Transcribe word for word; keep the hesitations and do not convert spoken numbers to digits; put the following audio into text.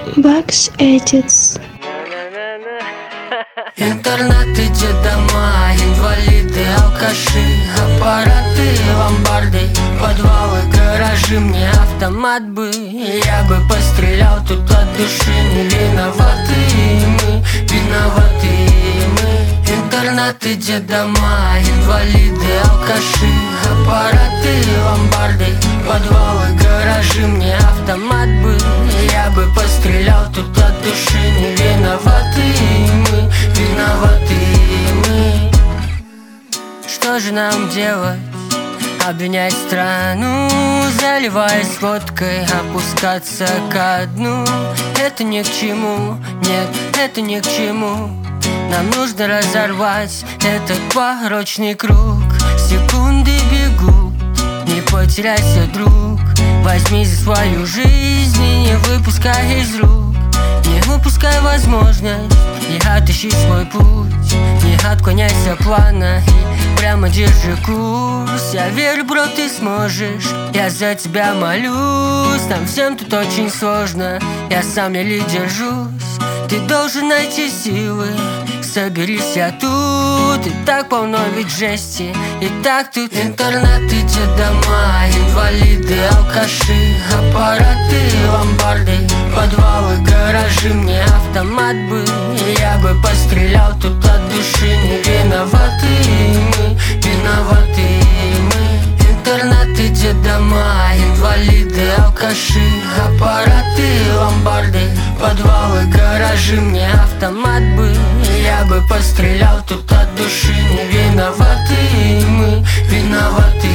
Бакс Эдитс. Интернаты, детдома, инвалиды, алкаши, аппараты, ломбарды, подвалы, гаражи. Мне автомат бы, я бы пострелял тут от души. Не виноваты мы, виноваты мы. Интернаты, детдома, инвалиды, алкаши, аппараты, ломбарды, подвалы, гаражи. Мне автомат бы, я бы пострелял тут от души. Не виноваты мы, виноваты мы. Что же нам делать? Обвинять страну, заливаясь водкой, опускаться ко дну. Это ни к чему, нет, это ни к чему. Нам нужно разорвать этот порочный круг. Секунды бегут, не потеряйся, друг. Возьми за свою жизнь и не выпускай из рук. Не упускай возможность, не отыщи свой путь. Не отклоняйся от плана и прямо держи курс. Я верю, бро, ты сможешь, я за тебя молюсь. Нам всем тут очень сложно, я сам еле держусь. Ты должен найти силы, соберись, я тут. И так полно ведь жести, и так тут интернаты, детдома, инвалиды, алкаши, аппараты, ломбарды, подвалы, гаражи. Мне автомат бы, я бы пострелял тут от души. Не виноваты мы, виноваты мы. Интернаты, детдома, инвалиды, алкаши, аппараты, ломбарды, подвалы, гаражи. Мне автомат бы, я бы пострелял тут от души. Не виноваты мы, виноваты